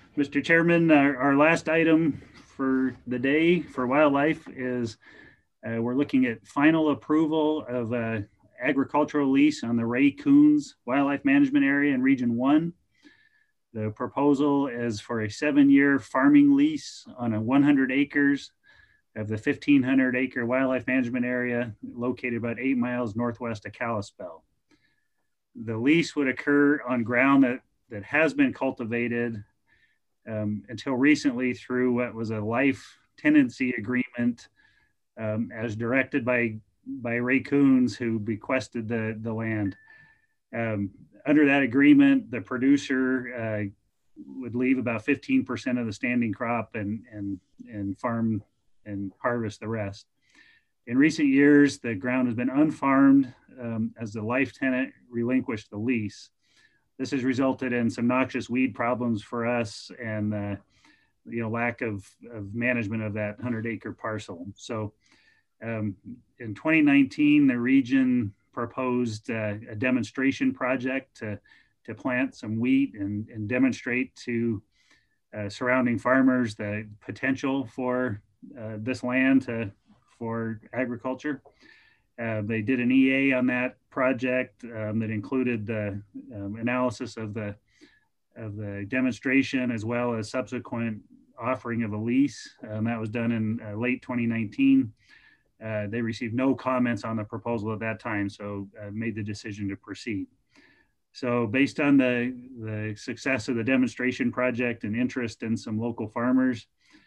Mr. Chairman, our last item for the day for wildlife is we're looking at final approval of agricultural lease on the Ray Coons Wildlife Management Area in Region 1. The proposal is for a 7-year farming lease on 100 acres of the 1,500 acre wildlife management area located about 8 miles northwest of Kalispell. The lease would occur on ground that has been cultivated until recently through what was a life tenancy agreement as directed by Ray Coons, who bequested the land. Under that agreement, the producer would leave about 15% of the standing crop and farm and harvest the rest. In recent years, the ground has been unfarmed as the life tenant relinquished the lease. This has resulted in some noxious weed problems for us and lack of management of that 100-acre parcel. So in 2019, the region proposed a demonstration project to plant some wheat and demonstrate to surrounding farmers the potential for this land for agriculture. They did an EA on that project that included the analysis of the demonstration as well as subsequent offering of a lease. That was done in late 2019. They received no comments on the proposal at that time, so made the decision to proceed. So based on the success of the demonstration project and interest in some local farmers,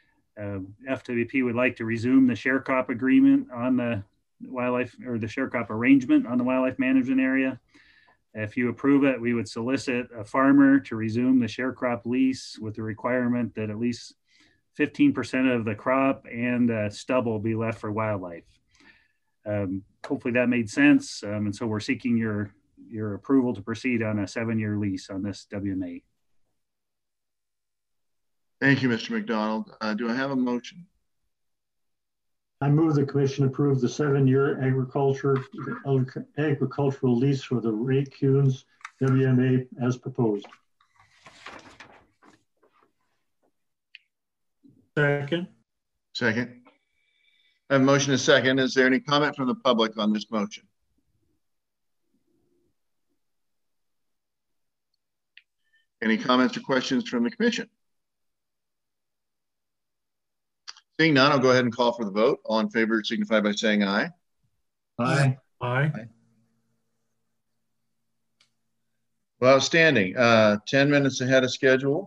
FWP would like to resume the share crop agreement on the wildlife, or the share crop arrangement on the wildlife management area. If you approve it, we would solicit a farmer to resume the share crop lease with the requirement that at least 15% of the crop and stubble be left for wildlife. Hopefully that made sense. And so we're seeking your approval to proceed on a 7-year lease on this WMA. Thank you, Mr. McDonald. Do I have a motion? I move the commission approve the 7-year agricultural lease for the Ray Coons WMA as proposed. Second. Second. I have a motion and a second. Is there any comment from the public on this motion? Any comments or questions from the commission? Seeing none, I'll go ahead and call for the vote. All in favor signify by saying aye. Aye. Aye. Well, outstanding. 10 minutes ahead of schedule.